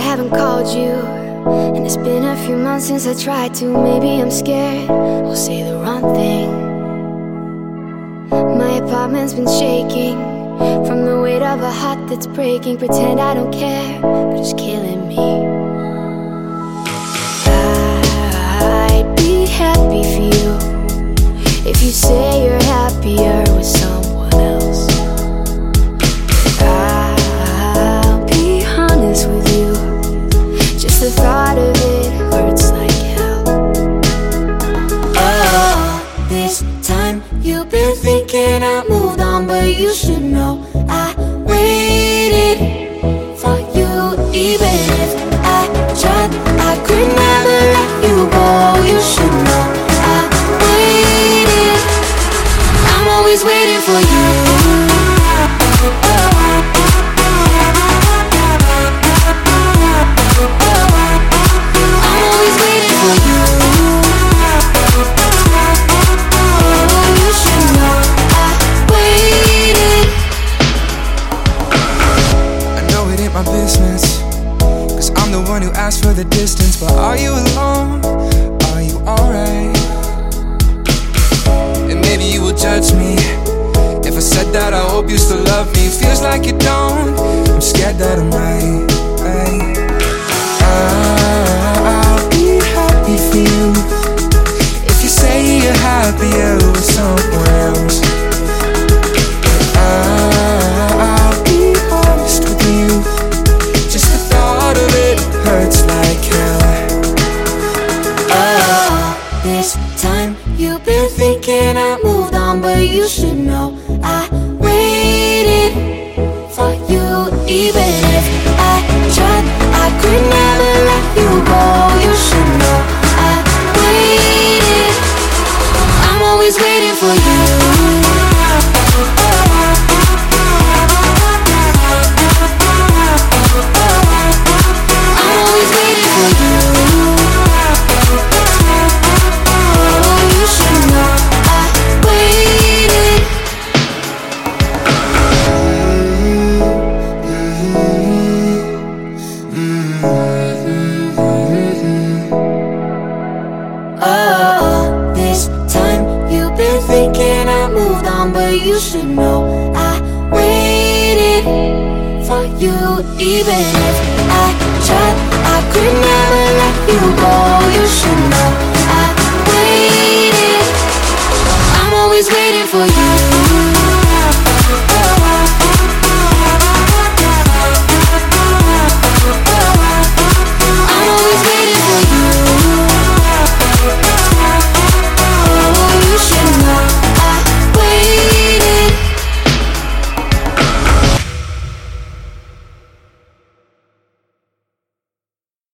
haven't called you, and it's been a few months since I tried to. Maybe I'm scared I'll say the wrong thing. My apartment's been shaking from the weight of a heart that's breaking. Pretend I don't care, but it's killing me. I'd be happy for you if you say you're happier with someone else. I'll be honest with you, just the thought of it hurts like hell. Oh, this time you've been thinking I moved on, but you should know I waited for you. Even if I tried, I could never let you go. You should know I waited. I'm always waiting for you. I'm always waiting for you. Oh, you should know I waited. I know it ain't my business, 'cause I'm the one who asked for the distance. But are you alone? Are you alright? And maybe you will judge me if I said that I hope you still love me. Feels like you don't. I'm scared that I might. I'll be happy for you if you say you're happier with someone else. I'll be honest with you, just the thought of it hurts like hell. Oh, this time you've been thinking I moved on, but you should know I waited for you. Even if I tried, I could never let you go. You should know I waited. I'm always waiting for you. I'm always waiting for you. Oh, you should know I waited. Oh, this time you've been thinking I moved on, but you should know I waited for you. Even if I tried, I could never let you go. You should know I waited. I'm always waiting for you.